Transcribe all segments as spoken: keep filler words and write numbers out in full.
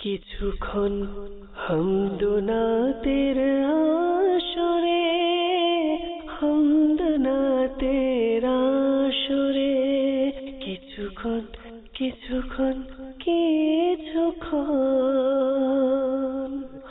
কিছুক্ষণ হামদনাতের আসরে হামদনাতের আসরে কিছুক্ষণ কিছুক্ষণ কিছুক্ষণ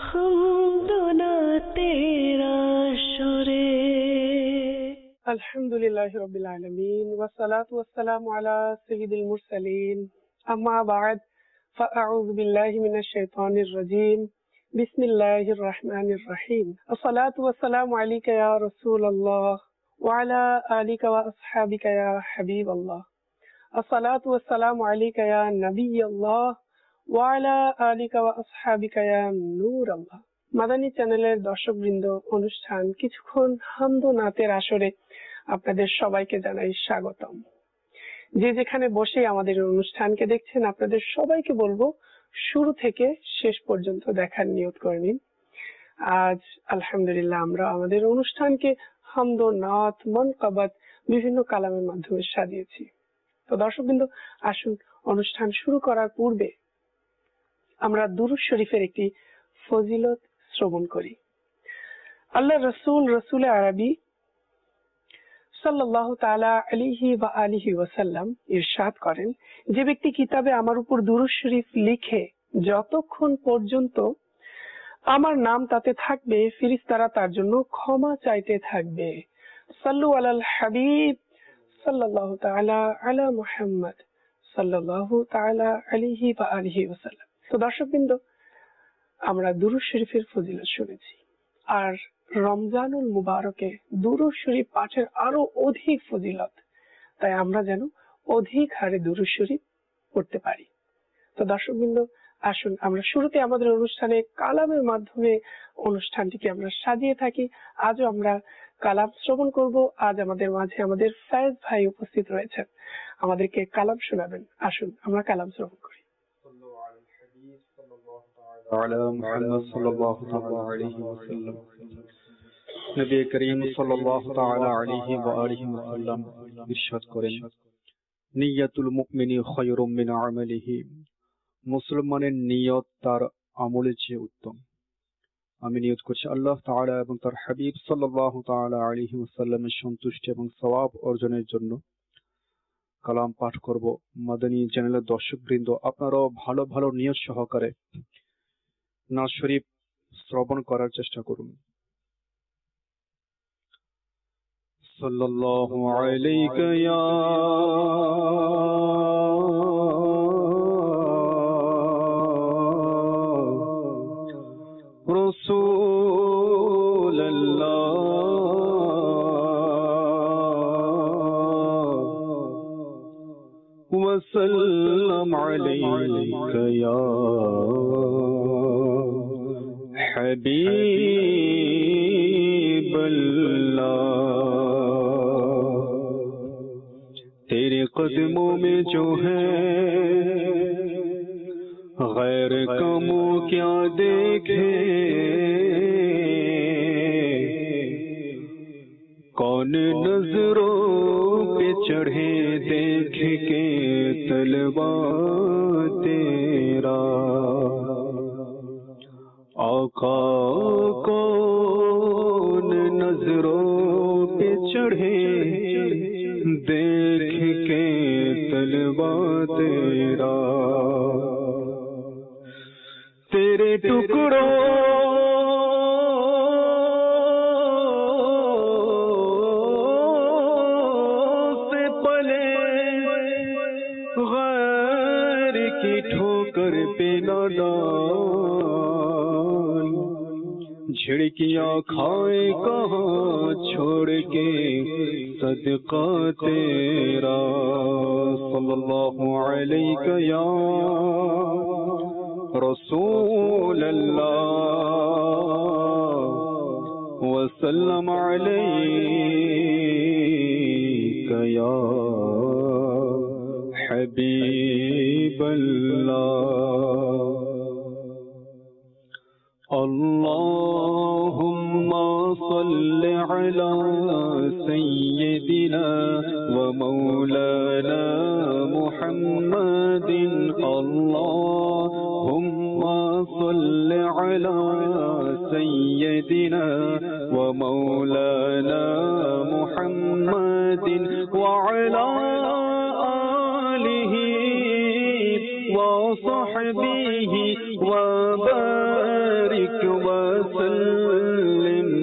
হামদনাতের আসরে। আলহামদুলিল্লাহি রাব্বিল আলামিন ওয়াসসালাতু ওয়াসসালামু আলা সাইয়্যিদিল মুরসালিন আম্মা বা'দ فأعوذ بالله من الشيطان الرجيم بسم الله الرحمن الرحيم الصلاة والسلام عليك يا رسول الله وعلى آلك وأصحابك يا حبيب الله الصلاة والسلام عليك يا نبي الله وعلى آلك وأصحابك يا نور الله। মাদানী চ্যানেলের দর্শকবৃন্দ, অনুষ্ঠান কিছুক্ষণ হামদ ও নাতের আসরে আপনাদের সবাইকে জানাই স্বাগতম। যে যেখানে বসে আমাদের অনুষ্ঠানকে দেখছেন, আপনাদের সবাইকে বলবো শুরু থেকে শেষ পর্যন্ত দেখার নিয়ত করে নিন। আজ আলহামদুলিল্লাহ আমরা আমাদের অনুষ্ঠানকে হামদ ও নাত, মানকাবাত বিভিন্ন কালামের মাধ্যমে সাজিয়েছি। তো দর্শকবৃন্দ, আসুন অনুষ্ঠান শুরু করার পূর্বে আমরা দুরূদ শরীফের একটি ফজিলত শ্রবণ করি। আল্লাহ রসুল রসুল আরবি সাল্লাল্লাহু তাআলা আলাইহি ওয়া আলিহি ওয়াসাল্লাম ইরশাদ করেন, যে ব্যক্তি কিতাবে আমার উপর দুরূদ শরীফ লিখে যতক্ষণ পর্যন্ত আমার নাম তাতে থাকবে, ফেরেশতারা তার জন্য ক্ষমা চাইতে থাকবে। সাল্লু আলাল হাবিব সাল্লাল্লাহু তাআলা আলা মুহাম্মদ সাল্লাল্লাহু তাআলা আলাইহি ওয়া আলিহি ওয়াসাল্লাম। তো দর্শকবৃন্দ, আমরা দুরূদ শরীফের ফজিলত শুনেছি, আর রমজানুল মুবারকে দুরূদ শরীফ পাঠের আরো অধিক ফজিলত, তাই আমরা যেন অধিক হারে দুরূদ শরীফ পড়তে পারি। তো দর্শকবৃন্দ, আসুন আমরা শুরুতে আমাদের অনুষ্ঠানে কালামের মাধ্যমে অনুষ্ঠানটিকে আমরা সাজিয়ে থাকি। আজও আমরা কালাম শ্রবণ করব। আজ আমাদের মাঝে আমাদের ফয়েজ ভাই উপস্থিত রয়েছেন, আমাদেরকে কালাম শোনাবেন। আসুন আমরা কালাম শ্রবণ করি। على محمد صلى الله تعالى عليه وسلم নবী করিম সাল্লাল্লাহু তাআলা আলাইহি ওয়া আলিহি ওয়াসাল্লাম ইরশাদ করেন, নিয়াতুল মুমিনি খায়রুম মিন আমালিহি, মুসলমানের নিয়ত তার আমলের চেয়ে উত্তম। আমি নিয়ত করছি আল্লাহ তাআলা এবং তার হাবিব সাল্লাল্লাহু তাআলা আলাইহি ওয়াসাল্লামের সন্তুষ্টি এবং সওয়াব অর্জনের জন্য কালাম পাঠ করব। মাদানী চ্যানেলের দর্শকবৃন্দ, আপনারাও ভালো ভালো নিয়ত সহকারে নাত শরীফ শ্রবণ করার চেষ্টা করুন। সাল্লাল্লাহু আলাইকা ইয়া রাসূলুল্লাহ ওয়া সাল্লাম আলাইকা ইয়া हबीब अल्लाह, तेरे कदमों में जो है गैर कमो क्या देखे, कौन नजरों पे चढ़े देख के तलवा तेरा, आका कौन नजरों पे चढ़े देख के तलवा तेरा, तेरे टुकड़ों से पले गैर की ठोकर पे न डाल, झिड़कियां खाए कहाँ छोड़ के सदका तेरा। सल्लल्लाहु अलैका या रसूल अल्लाह व सल्लम अलैका या हबीब अल्लाह। अल्लाहुम्मा सल्लि अला सय्यिदिना व मौलाना मुहम्मदिन, अल्लाहुम्मा صل على سيدنا ومولانا محمد وعلى آله وصحبه وبارك وسلم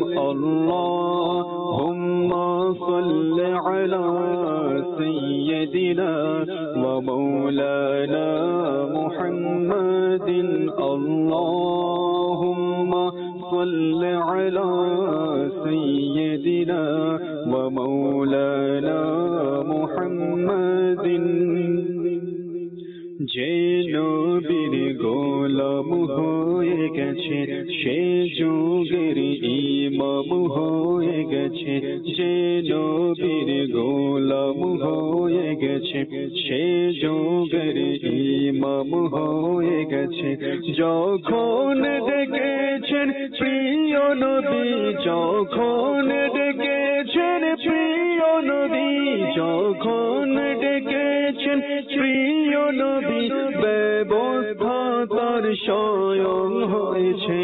اللهم صل على سيدنا ومولانا محمد اللهم صل على سيدنا ومولانا محمد যে নবীর গোলাম হয়ে গেছে সে যুগের ইমাম হয়ে গেছে যে নবীর গোলাম হয়ে গেছে সে যুগের ইমাম হয়ে গেছে যখন ডেকেছেন প্রিয় নবী যখন ডেকেছেন প্রিয় নবী যখন ডেকেছেন প্রিয় নবী ব্যবস্থা তার স্বয়ং হয়েছে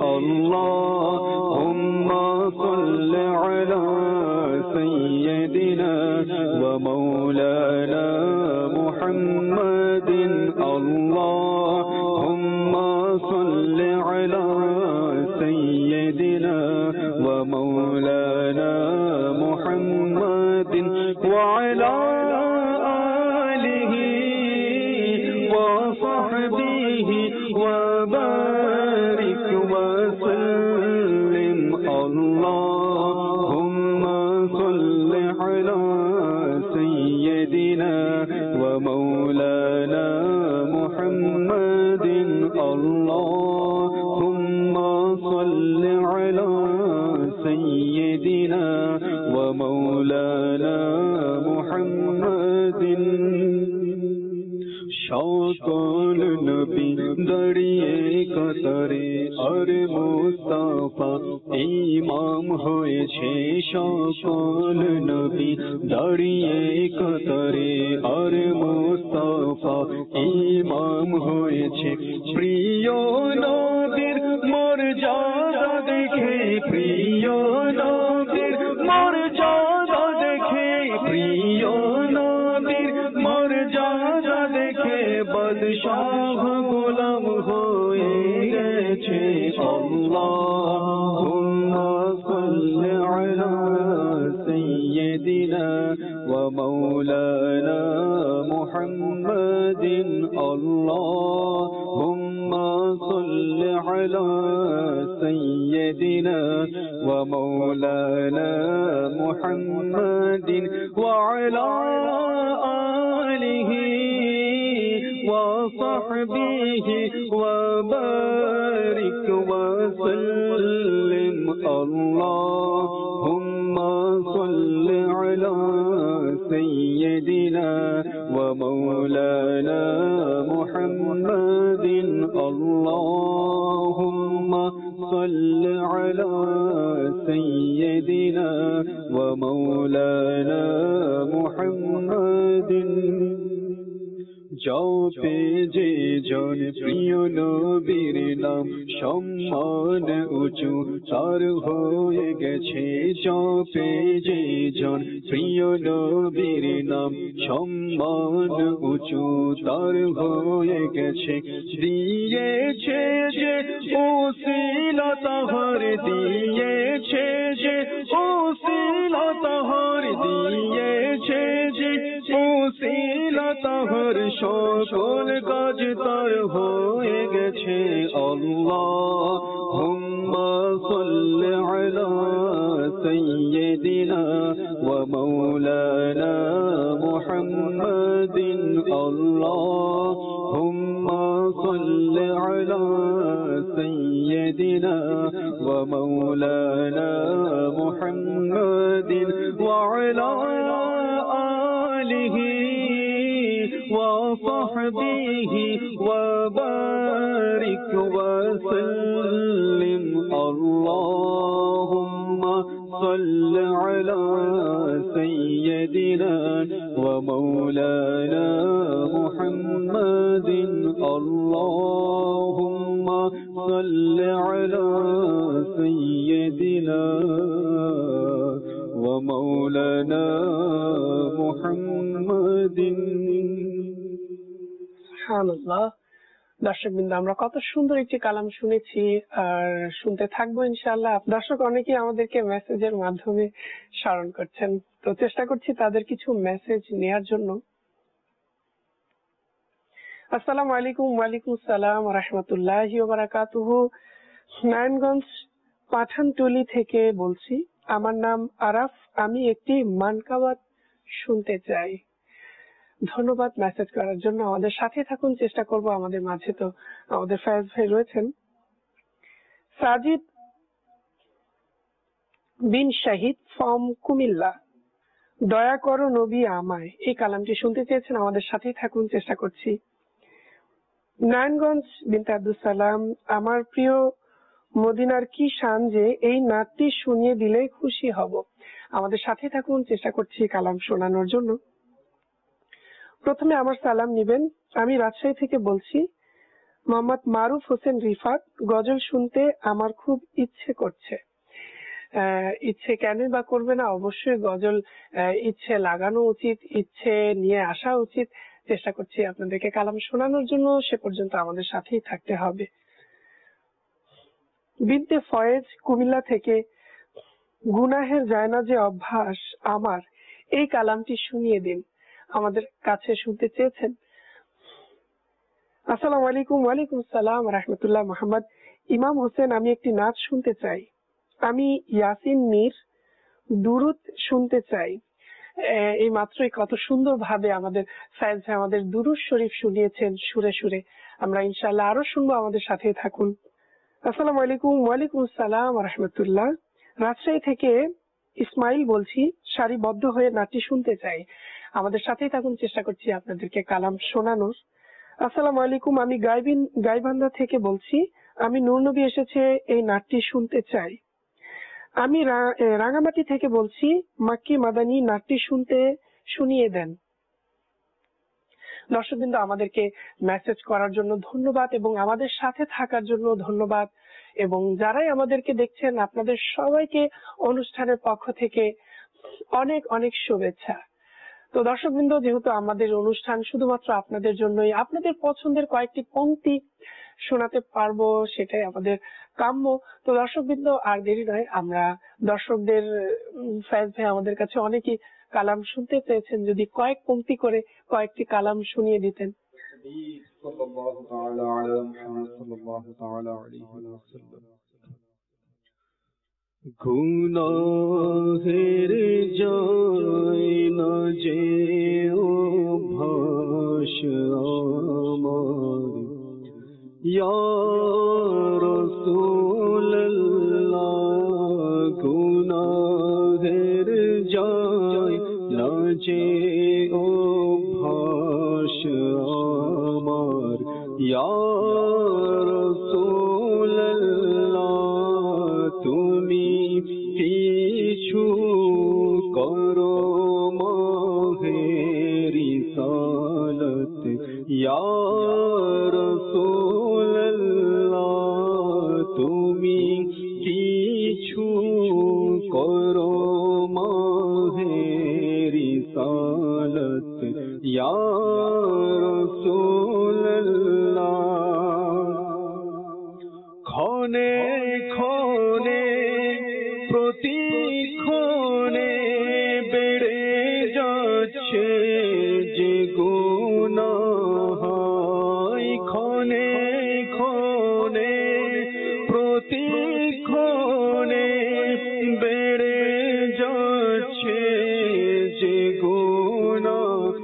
আল্লাহুম্মা সাল্লি আলা সাইয়্যিদিনা ওয়া মাওলানা মুহাম্মাদিন আল্লাহুম্মা সাল্লি আলা সাইয়্যিদিনা ওয়া মাওলানা মুহাম্মাদিন ওয়া আলা وصحبه وبارك وسلم اللهم صل على سيدنا ومولانا محمد اللهم صل على سيدنا ومولانا محمد সকল নবী দাঁড়িয়ে কাতারে আর মুস্তাফা ইমাম হয়েছে সকল নবী দাঁড়িয়ে কাতারে আর মুস্তাফা ইমাম হয়েছে প্রিয় নবীর মর্যাদা দেখে প্রিয় নবীর মর্যাদা দেখে প্রিয় নবীর মর্যাদা দেখে বাদশাহ গোলাম হয়ে গেছে আল্লাহুম্মা সাল্লি আলা সাইয়্যিদিনা ওয়া মাওলানা মুহাম্মাদিন আল্লাহুম্মা সাল্লি আলা সাইয়্যিদিনা ওয়া মাওলানা মুহাম্মাদিন ওয়া আলা আলিহি وصحبه وبارك وسلم اللهم صل على سيدنا ومولانا محمد اللهم صل على سيدنا ومولانا محمد জপে যে জন প্রিয় নবীর নাম সম্মান উঁচু তার হয়ে গেছে জপে যে জন প্রিয় নবীর নাম সম্মান উঁচু তার হয়ে গেছে দিয়েছে যে ওসিলা তাহার দিয়েছে যে ওসিলা তাহার দিয়েছে যে ওসিলা তাহার সকল কাজ তার হয়ে গেছে আল্লাহুম্মা সাল্লি আলা সাইয়্যিদিনা ওয়া মাওলানা মুহাম্মাদিন আল্লাহুম্মা সাল্লি আলা সাইয়্যিদিনা ওয়া মাওলানা মুহাম্মাদিন ওয়া আলা আলিহি وصحبه وبارك وسلم اللهم صل على سيدنا ومولانا محمد اللهم صل على سيدنا ومولانا محمد সুবহানাল্লাহ। দর্শকবৃন্দ, আমরা কত সুন্দর একটি কালাম শুনেছি আর শুনতে থাকবো ইনশাআল্লাহ। দর্শক অনেকেই আমাদেরকে মেসেজের মাধ্যমে স্মরণ করছেন, তো চেষ্টা করছি তাদের কিছু মেসেজ নেয়ার জন্য। আসসালামু আলাইকুম। ওয়ালাইকুম আসসালাম ওয়া রাহমাতুল্লাহি ওয়া বারাকাতুহু। নারায়ণগঞ্জ পাঠানটুলি থেকে বলছি। আমার নাম আরাফ, আমি একটি মানকাবাত শুনতে চাই। ধন্যবাদ মেসেজ করার জন্য। আমাদের সাথে থাকুন, চেষ্টা করব। আমাদের মাঝে তো আমাদের ফয়েজ ভাই রয়েছেন। সাজিদ বিন শাহিদ ফ্রম কুমিল্লা, দয়া করো নবী আমায়, এই কালামটি শুনতে চেয়েছেন। আমাদের সাথেই থাকুন, চেষ্টা করছি। নারায়ণগঞ্জ বিনতে আব্দুল সালাম, আমার প্রিয় মদিনার কি শান যে এই নাতটি শুনিয়ে দিলে খুশি হব। আমাদের সাথে থাকুন, চেষ্টা করছি কালাম শোনানোর জন্য। প্রথমে আমার সালাম নিবেন। আমি রাজশাহী থেকে বলছি। মোহাম্মদ মারুফ হোসেন রিফাত, গজল শুনতে আমার খুব ইচ্ছে করছে। ইচ্ছে কেন বা করবে না, অবশ্যই গজল ইচ্ছে লাগানো উচিত, ইচ্ছে নিয়ে আসা উচিত। চেষ্টা করছি আপনাদেরকে কালাম শোনানোর জন্য, সে পর্যন্ত আমাদের সাথেই থাকতে হবে। বিনতে ফয়েজ কুমিল্লা থেকে, গুনাহের যায় না যে অভ্যাস আমার, এই কালামটি শুনিয়ে দিন। আমাদের কাছে শুনতে চেয়েছেন। আসসালামু আলাইকুম। ওয়ালাইকুম আসসালাম ওয়া রাহমাতুল্লাহ। মোহাম্মদ ইমাম হোসেন, আমি একটি নাচ শুনতে চাই। আমি ইয়াসিন মীর দুরুদ শুনতে চাই। এই মাত্রই কত সুন্দর ভাবে আমাদের ফয়েজ ভাই আমাদের দুরুদ শরীফ শুনিয়েছেন সুরে সুরে। আমরা ইনশাআল্লাহ আরো শুনবো, আমাদের সাথে থাকুন। আসসালামু আলাইকুম। ওয়ালাইকুম আসসালাম ওয়া রাহমাতুল্লাহ। রাজশাহী থেকে ইসমাইল বলছি, সারিবদ্ধ হয়ে নাচটি শুনতে চাই। আমাদের সাথেই থাকুন, চেষ্টা করছি আপনাদেরকে কালাম শোনানোর। আসসালামু আলাইকুম। আমি গাইবিন গাইবান্ধা থেকে বলছি। আমি নূর নবী এসেছে এই নাচটি শুনতে চাই। আমি রাঙামাটি থেকে বলছি। মাক্কি মাদানী নাচটি শুনতে শুনিয়ে দেন। দর্শকবৃন্দ, আমাদেরকে মেসেজ করার জন্য ধন্যবাদ এবং আমাদের সাথে থাকার জন্য ধন্যবাদ, এবং যারাই আমাদেরকে দেখছেন আপনাদের সবাইকে অনুষ্ঠানের পক্ষ থেকে অনেক অনেক শুভেচ্ছা। তো দর্শকবৃন্দ, যেহেতু আমাদের অনুষ্ঠান শুধুমাত্র আপনাদের জন্যই, আপনাদের পছন্দের কয়েকটি পংক্তি শোনাতে পারবো, সেটাই আমাদের কাম্য। তো দর্শকবৃন্দ, আর দেরি নয়, আমরা দর্শকদের, ফয়েজ ভাই আমাদের কাছে অনেকেই কালাম শুনতে চেয়েছেন, যদি কয়েক পংক্তি করে কয়েকটি কালাম শুনিয়ে দিতেন। গুনাহের যায় না যে অভ্যাস আমার, ইয়া রাসূলুল্লাহ, গুনাহের যায় না যে অভ্যাস আমার, ইয়া রাসূলুল্লাহ, তুমি পিছু করো মাহে রিসালত, ইয়া রাসূলুল্লাহ, তুমি পিছু করো মাহে রিসালত, ইয়া রাসূলুল্লাহ, ক্ষণে ক্ষণে প্রতিক্ষণে বেড়ে যাচ্ছে যে গুনাহ, ক্ষণে ক্ষণে প্রতিক্ষণে বেড়ে যাচ্ছে যে গুনাহ,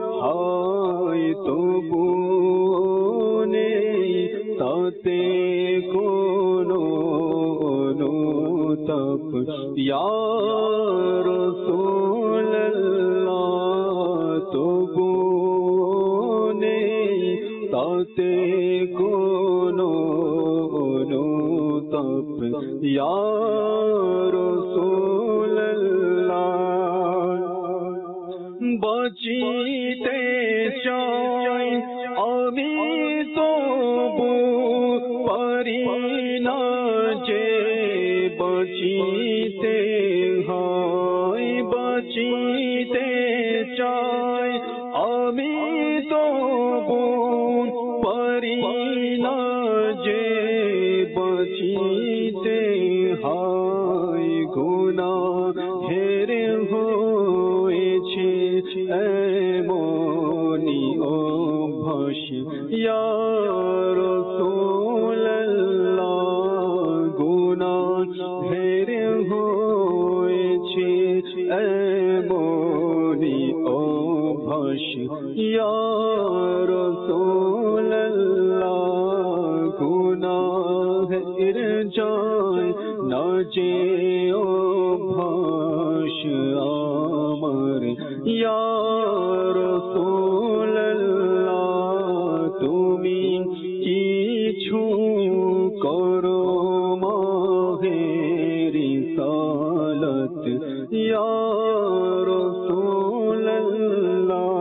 তবু নেই তাতে কোনো অনুতাপ, ইয়া রাসূলুল্লাহ, তবু নেই তাতে কোনো অনুতাপ, ইয়া রাসূলুল্লাহ, বাঁচিতে চাই আমি তবু পারি না যে বাঁচিতে হয় বাঁচিতে চাই আমি তবু পারি না যে বাঁচিতে হয় গুনাহের হয়েছে এমনি অভ্যাস ইয়া রাসূলুল্লাহ গুনাহের হয়েছে এমনি অভ্যাস ইয়া রাসূলুল্লাহ গুনাহের যায় না যে অভ্যাস আমার ইয়া রাসূলুল্লাহ তুমি কিছু করো মাহে রিসালাত ইয়া রাসূলুল্লাহ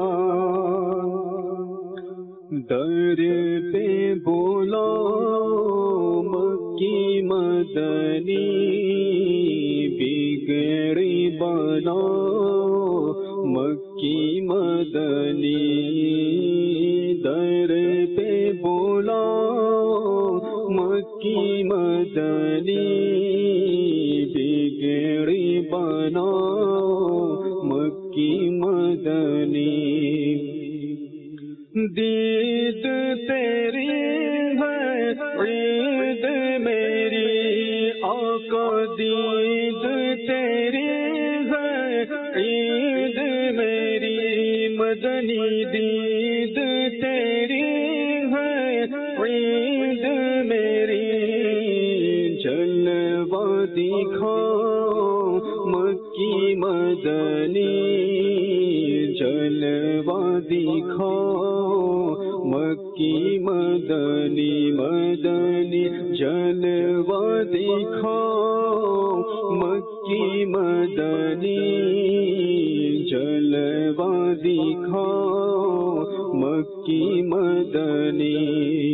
दर पे बोला मक्की मदनी बिगड़ी बना मक्की मदनी दर पे बोला मक्की मदनी बिगड़ी बना मक्की मदनी दीद तेरी है ईद मेरी आका दीद तेरी है ईद मेरी मदनी दीद तेरी है ईद मेरी जलवा दिखाओ मक्की मदनी जलवा दिखाओ मक्की मदनी मदनी जलवा दिखाओ मक्की मदनी जलवा दिखाओ मक्की मदनी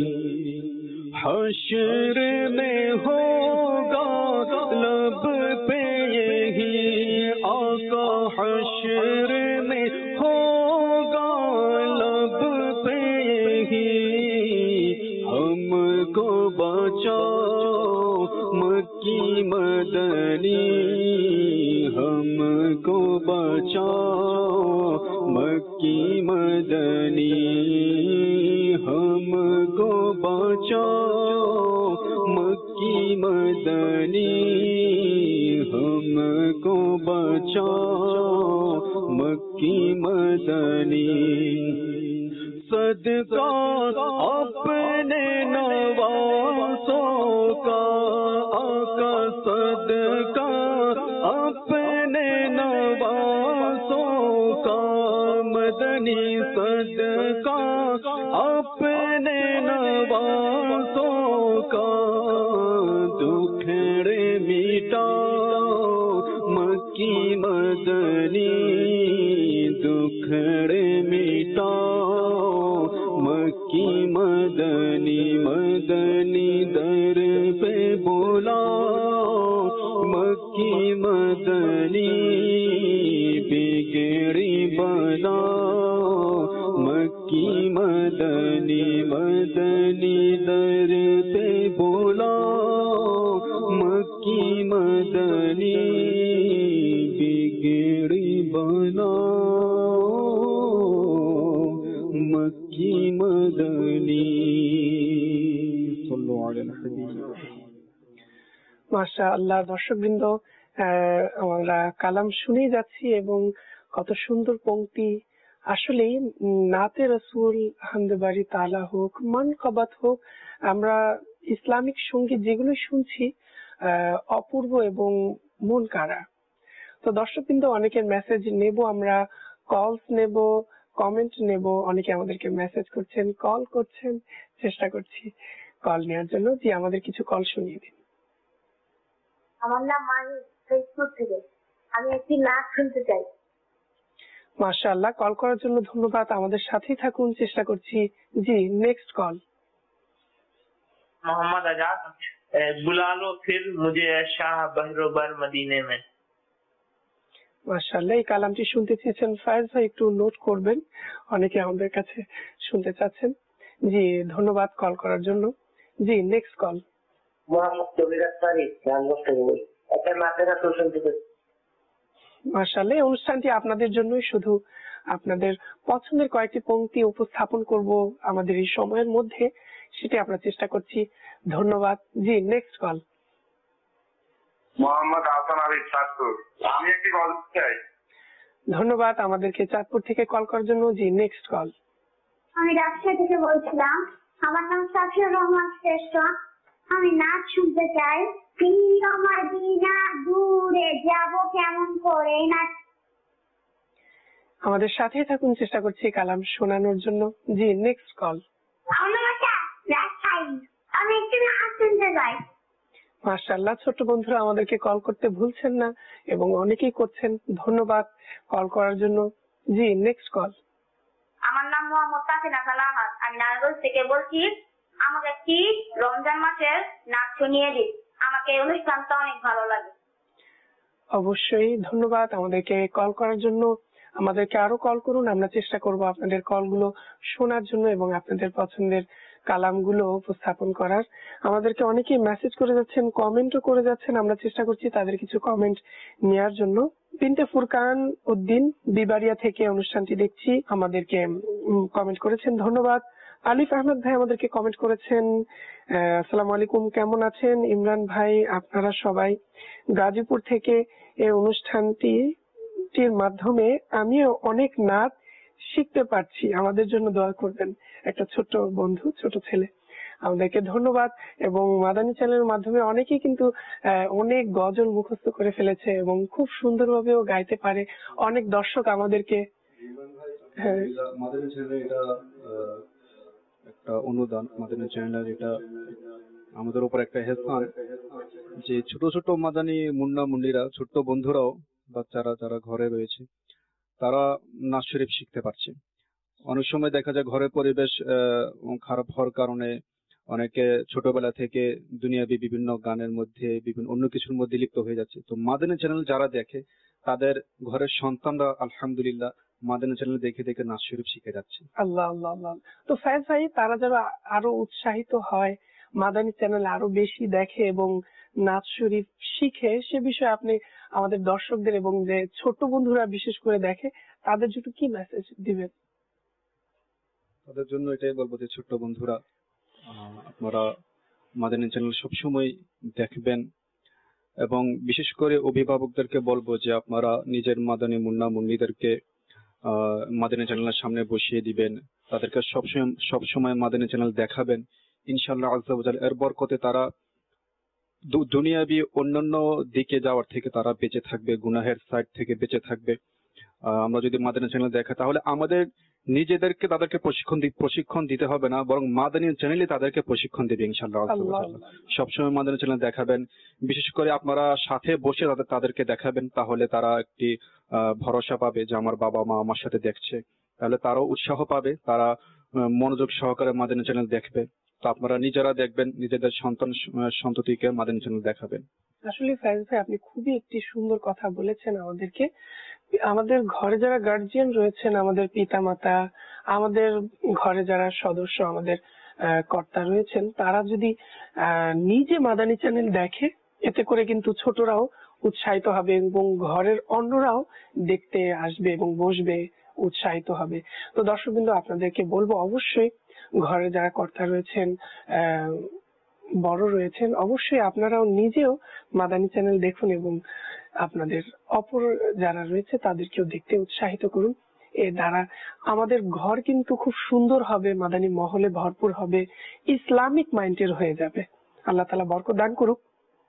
हश्र में होगा लब पे यही आका हश्र में होगा लब पे यही हमको बचाओ मक्की मदनी हमको बचाओ मक्की मदनी हमको बचाओ मक्की मदनी हमको बचाओ मक्की मदनी सदका अपने नवासों का आका सदका अपने नवासों का मदनी सदका अपने नवासों का दुखड़े मिटाओ मक्की मदनी दुखड़े मिटाओ मक्की मदनी मदनी दर पे बुलाओ मक्की मदनी बिगड़ी बनाओ मक्की मदनी मदनी दर पे बुलाओ मक्की मदनी बिगड़ी बनाओ मक्की मदनी सल्लल्लाहु अलैहि वसल्लम। মাশাআল্লাহ দর্শকবৃন্দ, আমরা কালাম শুনে যাচ্ছি এবং কত সুন্দর পংক্তি। আসলেই নাতে রসুল হামদে বারি তালা হোক মান কবাত হোক, আমরা ইসলামিক সঙ্গীত যেগুলো শুনছি অপূর্ব এবং মন কাড়া। তো দর্শকবৃন্দ, অনেকের মেসেজ নেব, আমরা কলস নেব, কমেন্ট নেব। অনেকে আমাদেরকে মেসেজ করছেন, কল করছেন, চেষ্টা করছি কল নেওয়ার জন্য। জি, আমাদের কিছু কল শুনিয়ে দিন। আমার নাম মাহি, ফেসবুক থেকে। আমি একটি নাচ শুনতে চাই। মাশাআল্লাহ, কল করার জন্য ধন্যবাদ। আমাদের সাথেই থাকুন, চেষ্টা করছি। জি, নেক্সট কল। मोहम्मद आजाद, बुला लो फिर मुझे शाह बहरोबर मदीने में। মাশাআল্লাহ, এই কালামটি শুনতে চেয়েছেন ফায়েজ ভাই, একটু নোট করবেন, অনেকে আমাদের কাছে শুনতে চাচ্ছেন। জি ধন্যবাদ কল করার জন্য। জি নেক্সট কল। মোহাম্মদ কবির আক্তারি, রাজগঞ্জ থেকে বলছি। একটা নাতে রাসূল শুনতে চাই। মাশাআল্লাহ, এই অনুষ্ঠানটি আপনাদের জন্যই, শুধু আপনাদের পছন্দের কয়েকটি পংক্তি উপস্থাপন করব আমাদের এই সময়ের মধ্যে, সেটি আমরা চেষ্টা করছি। ধন্যবাদ। জি নেক্সট কল। মোহাম্মদ হাসান আলী, চাঁদপুর। আমি একটি কল চাই। ধন্যবাদ আমাদেরকে চাঁদপুর থেকে কল করার জন্য। জি নেক্সট কল। আমি রাজশাহী থেকে বলছিলাম, আমার নাম সাফিউর রহমান শ্রেষ্ঠ। আমি নাচ শুনতে চাই। পীর মদিনা দূরে যাব কেমন করে নাচ। আমাদের সাথেই থাকুন, চেষ্টা করছি কালাম শোনানোর জন্য। জি নেক্সট কল। আমার নাম রাজশাহী, আমি একটু নাচ শুনতে চাই। মাশাআল্লাহ, ছোট্ট বন্ধুরা আমাদেরকে কল করতে ভুলছেন না এবং অনেকেই করছেন। ধন্যবাদ কল করার জন্য। জি নেক্সট কল। আমার নাম মোহাম্মদ তাসিনা সালাহাত, আমি নারায়ণগঞ্জ থেকে বলছি। আমাকে একটি রমজান মাসের নাচ শুনিয়ে দিন, আমাকে এই অনুষ্ঠানটা অনেক ভালো লাগে। অবশ্যই ধন্যবাদ আমাদেরকে কল করার জন্য। আমাদেরকে আরো কল করুন, আমরা চেষ্টা করব আপনাদের কলগুলো শোনার জন্য এবং আপনাদের পছন্দের কালামগুলো উপস্থাপন করার। আমাদেরকে অনেকেই মেসেজ করে যাচ্ছেন, কমেন্টও করে যাচ্ছেন, আমরা চেষ্টা করছি তাদের কিছু কমেন্ট নেওয়ার জন্য। বিনতে ফুরকান উদ্দিন বিবাড়িয়া থেকে অনুষ্ঠানটি দেখছি, আমাদেরকে কমেন্ট করেছেন। ধন্যবাদ। আলিফ আহমেদ ভাই আমাদেরকে কমেন্ট করেছেন, আসসালামু আলাইকুম, কেমন আছেন ইমরান ভাই, আপনারা সবাই। গাজীপুর থেকে এই অনুষ্ঠানটির মাধ্যমে আমিও অনেক নাচ শিখতে পারছি, আমাদের জন্য দোয়া করবেন। একটা ছোট বন্ধু, ছোট ছেলে, আমাদেরকে ধন্যবাদ। এবং মাদানী চ্যানেলের মাধ্যমে অনেকেই কিন্তু অনেক গজল মুখস্থ করে ফেলেছে এবং খুব সুন্দরভাবেও গাইতে পারে। অনেক দর্শক আমাদেরকে মাদানী চ্যানেলে এটা একটা অনুদান, মাদানী চ্যানেলের এটা আমাদের উপর একটা হেসান যে ছোট ছোট মাদানী মুন্না মুন্নিরা, ছোট্ট বন্ধুরাও, বাচ্চারা যারা ঘরে রয়েছে, তারা নাচ শরীফ শিখতে পারছে। অনেক সময় দেখা যায় ঘরের পরিবেশ খারাপ হওয়ার কারণে অনেকে ছোটবেলা থেকে দুনিয়াবি বিভিন্ন গানের মধ্যে, বিভিন্ন অন্য কিছুর মধ্যে লিপ্ত হয়ে যাচ্ছে। তো মাদানী চ্যানেল যারা দেখে, তাদের ঘরের সন্তানরা আলহামদুলিল্লাহ মাদানী চ্যানেল দেখে দেখে নাচ শরীফ শিখে যাচ্ছে। আল্লাহ আল্লাহ আল্লাহ। তো ফায়েজ ভাই, তারা যারা আরো উৎসাহিত হয়, মাদানী চ্যানেল আরো বেশি দেখে এবং নাচ শরীফ শিখে, সে বিষয়ে আপনি আমাদের দর্শকদের এবং যে ছোট বন্ধুরা বিশেষ করে দেখে, তাদের জন্য কি মেসেজ দিবেন? তাদের জন্য এটাই বলবো যে ছোট্ট বন্ধুরা, আপনারা মাদানী চ্যানেল সবসময় দেখবেন এবং বিশেষ করে অভিভাবকদেরকে বলবো যে আপনারা নিজের মাদানী মুন্না মুন্নিদেরকে আহ মাদানী চ্যানেলের সামনে বসিয়ে দিবেন, তাদেরকে সবসময় সবসময় মাদানী চ্যানেল দেখাবেন। ইনশাআল্লাহ আজ্জা ওয়া জাল এর বরকতে তারা দুনিয়াবি অন্যান্য দিকে যাওয়ার থেকে তারা বেঁচে থাকবে, গুনাহের সাইড থেকে বেঁচে থাকবে। আমরা যদি মাদানী চ্যানেল দেখা, তাহলে আমাদের নিজেদেরকে তাদেরকে প্রশিক্ষণ প্রশিক্ষণ দিতে হবে না, বরং মাদানী চ্যানেলই তাদেরকে প্রশিক্ষণ দেবে ইনশাআল্লাহ। সবসময় মাদানী চ্যানেল দেখাবেন, বিশেষ করে আপনারা সাথে বসে তাদের তাদেরকে দেখাবেন, তাহলে তারা একটি ভরসা পাবে যে আমার বাবা মা আমার সাথে দেখছে, তাহলে তারাও উৎসাহ পাবে, তারা মনোযোগ সহকারে মাদানী চ্যানেল দেখবে। তো আপনারা নিজেরা দেখবেন, নিজেদের সন্তান সন্ততিকে মাদানী চ্যানেল দেখাবেন। আসলে ফায়েজ ভাই, আপনি খুবই একটি সুন্দর কথা বলেছেন আমাদেরকে। আমাদের ঘরে যারা গার্জিয়ান রয়েছেন, আমাদের পিতা মাতা, আমাদের ঘরে যারা সদস্য, আমাদের কর্তা রয়েছেন, তারা যদি নিজে মাদানী চ্যানেল দেখে, এতে করে কিন্তু ছোটরাও উৎসাহিত হবে এবং ঘরের অন্যরাও দেখতে আসবে এবং বসবে, উৎসাহিত হবে। তো দর্শকবৃন্দ, আপনাদেরকে বলবো অবশ্যই ঘরে যারা কর্তা রয়েছেন, আহ বড় রয়েছেন, অবশ্যই আপনারাও নিজেও মাদানী চ্যানেল দেখুন এবং আপনাদের অপর যারা রয়েছে তাদেরকেও দেখতে উৎসাহিত করুন। এর দ্বারা আমাদের ঘর কিন্তু খুব সুন্দর হবে, মাদানী মহলে ভরপুর হবে, ইসলামিক মাইন্ডের হয়ে যাবে। আল্লাহ তাআলা বরকত দান করুক।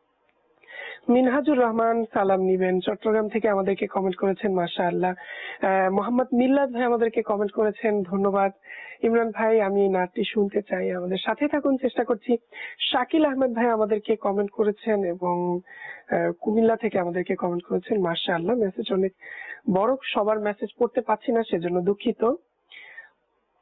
মিনহাজুর রহমান সালাম নিবেন, চট্টগ্রাম থেকে আমাদেরকে কমেন্ট করেছেন, মাশাআল্লাহ। মোহাম্মদ মিল্লাত ভাই আমাদেরকে কমেন্ট করেছেন, ধন্যবাদ। ইমরান ভাই, আমি এই নাটটি শুনতে চাই, আমাদের সাথে থাকুন, চেষ্টা করছি। শাকিল আহমেদ ভাই আমাদেরকে কমেন্ট করেছেন এবং কুমিল্লা থেকে আমাদেরকে কমেন্ট করেছেন, মাশাআল্লাহ। মেসেজ অনেক বড়, সবার মেসেজ পড়তে পাচ্ছি না, সেজন্য দুঃখিত।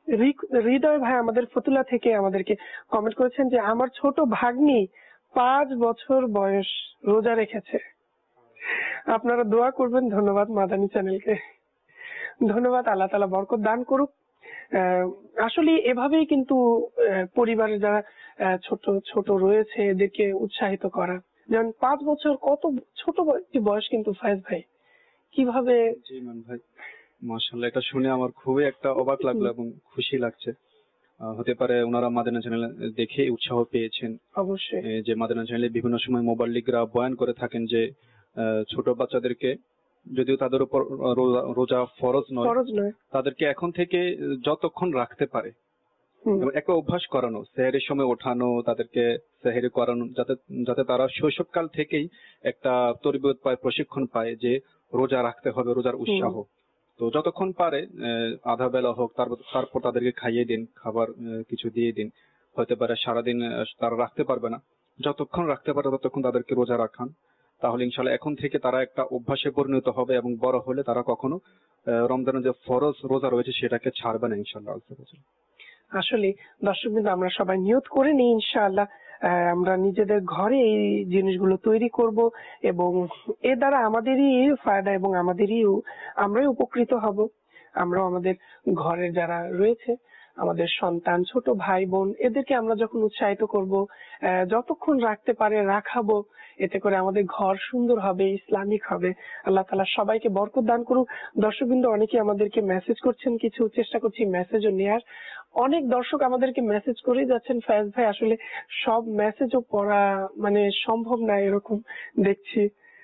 হৃদয় ভাই আমাদের ফতুল্লা থেকে আমাদেরকে কমেন্ট করেছেন যে আমার ছোট ভাগ্নি পাঁচ বছর বয়স রোজা রেখেছে। আপনারা দোয়া করবেন। ধন্যবাদ মাদানী চ্যানেলকে, ধন্যবাদ। আল্লাহ তাআলা বরকত দান করুক। আসলে এভাবেই কিন্তু পরিবারের যারা ছোট ছোট রয়েছে এদেরকে উৎসাহিত করা। যেমন পাঁচ বছর কত ছোট একটি বয়স কিন্তু ফায়েজ ভাই, কিভাবে। জি মান ভাই, মাশাআল্লাহ, এটা শুনে আমার খুবই একটা অবাক লাগলো এবং খুশি লাগছে। হতে পারে ওনারা মাদানী চ্যানেল দেখে উৎসাহ পেয়েছেন। অবশ্যই যে মাদানী চ্যানেলে বিভিন্ন সময় মোবাল্লিগরা বয়ান করে থাকেন যে ছোট বাচ্চাদেরকে, যদিও তাদের উপর রোজা ফরজ নয়, ফরজ নয়, তাদেরকে এখন থেকে যতক্ষণ রাখতে পারে একটা অভ্যাস করানো, সেহরির সময় ওঠানো, তাদেরকে সেহরি করানো, যাতে যাতে তারা শৈশবকাল থেকেই একটা তরবিয়ত পায়, প্রশিক্ষণ পায় যে রোজা রাখতে হবে, রোজার উৎসাহ। তো যতক্ষণ পারে আধা বেলা হোক, তারপর তারপর তাদেরকে খাইয়ে দিন, খাবার কিছু দিয়ে দিন। হতে পারে সারাদিন তারা রাখতে পারবে না, যতক্ষণ রাখতে পারে ততক্ষণ তাদেরকে রোজা রাখান। তাহলে ইনশাল্লাহ এখন থেকে তারা একটা অভ্যাসে পরিণত হবে এবং বড় হলে তারা কখনো রমজানের যে ফরজ রোজা রয়েছে সেটাকে ছাড়বে না ইনশাল্লাহ। আসলে দর্শক বিন্দু, আমরা সবাই নিয়ত করে নিই ইনশাআল্লাহ আমরা নিজেদের ঘরে এই জিনিসগুলো তৈরি করব এবং এর দ্বারা আমাদেরই ফায়দা এবং আমাদেরই আমরাই উপকৃত হব। আমরাও আমাদের ঘরের যারা রয়েছে, আমাদের সন্তান, ছোট ভাই বোন, এদেরকে আমরা যখন উৎসাহিত করব, যতক্ষণ রাখতে পারে রাখাবো, এতে করে আমাদের ঘর সুন্দর হবে, ইসলামিক হবে। আল্লাহ তাআলা সবাইকে বরকত দান করুক। দর্শকবৃন্দ অনেকে আমাদেরকে মেসেজ করছেন, কিছু চেষ্টা করছি মেসেজও নেওয়ার। অনেক দর্শক আমাদেরকে মেসেজ করে যাচ্ছেন ফায়েজ ভাই, আসলে সব মেসেজও পড়া মানে সম্ভব না এরকম দেখছি।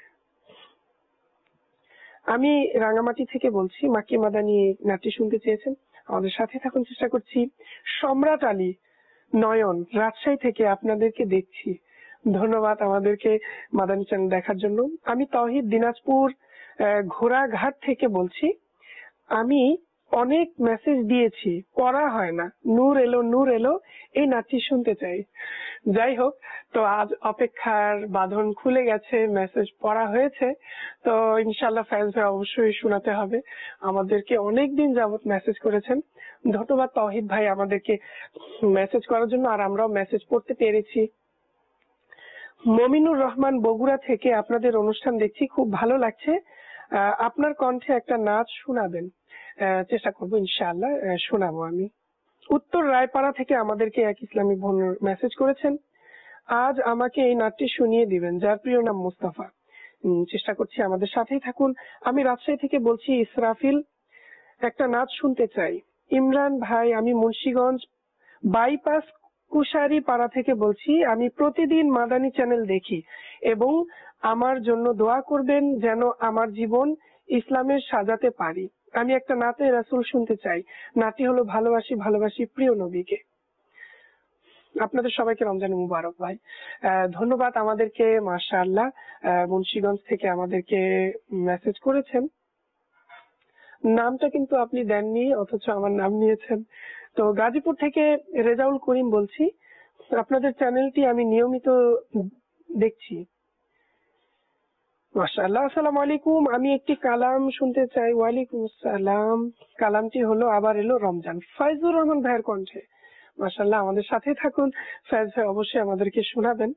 আমি রাঙামাটি থেকে বলছি, মাক্কি মাদানী নাট্য শুনতে চেয়েছেন, আমাদের সাথে থাকুন, চেষ্টা করছি। সম্রাট আলী নয়ন রাজশাহী থেকে আপনাদেরকে দেখছি, ধন্যবাদ আমাদেরকে মাদানী চ্যানেল দেখার জন্য। আমি তৌহিদ দিনাজপুর ঘোড়াঘাট থেকে বলছি, আমি অনেক মেসেজ দিয়েছি, পড়া হয় না, নূর এলো নূর এলো এই নাটটি শুনতে চাই। যাই হোক, তো আজ অপেক্ষার বাঁধন খুলে গেছে, মেসেজ পড়া হয়েছে, তো ইনশাআল্লাহ ফায়েজ ভাই অবশ্যই শোনাতে হবে। আমাদেরকে অনেক দিন যাবত মেসেজ করেছেন, ধন্যবাদ তৌহিদ ভাই আমাদেরকে মেসেজ করার জন্য, আর আমরাও মেসেজ পড়তে পেরেছি। মমিনুর রহমান বগুড়া থেকে আপনাদের অনুষ্ঠান দেখছি, খুব ভালো লাগছে, আপনার কণ্ঠে একটা নাচ শোনাবেন। চেষ্টা করবো ইনশাআল্লাহ, শোনাবো আমি। উত্তর রায়পাড়া থেকে আমাদেরকে এক ইসলামী বোন মেসেজ করেছেন, আজ আমাকে এই নাচটি শুনিয়ে দিবেন, যার প্রিয় নাম মুস্তাফা। চেষ্টা করছি, আমাদের সাথেই থাকুন। আমি রাজশাহী থেকে বলছি, ইসরাফিল একটা নাচ শুনতে চাই। ইমরান ভাই, আমি মুন্সিগঞ্জ বাইপাস কুশারি পাড়া থেকে বলছি, আমি প্রতিদিন মাদানী চ্যানেল দেখি এবং আমার জন্য দোয়া করবেন যেন আমার জীবন ইসলামের সাজাতে পারি। আমি একটা নাতে রাসূল শুনতে চাই, নাতি হলো ভালোবাসি ভালোবাসি প্রিয় নবীকে। আপনাদের সবাইকে রমজান মুবারক ভাই। ধন্যবাদ আমাদেরকে, মাশাআল্লাহ মুন্সিগঞ্জ থেকে আমাদেরকে মেসেজ করেছেন। নামটা কিন্তু আপনি দেননি, অথচ আমার নাম নিয়েছেন। তো গাজীপুর থেকে রেজাউল করিম বলছি, আপনাদের চ্যানেলটি আমি নিয়মিত দেখছি। মাশাআল্লাহ। আসসালামু আলাইকুম, আমি একটি কালাম শুনতে চাই। ওয়ালাইকুম আসসালাম। কালামটি হলো আবার এলো রমজান, ফাইজুর রহমান ভাইয়ের কণ্ঠে। মাশাআল্লাহ, আমাদের সাথে থাকুন। ফাইজ ভাই অবশ্যই আমাদেরকে শোনাবেন।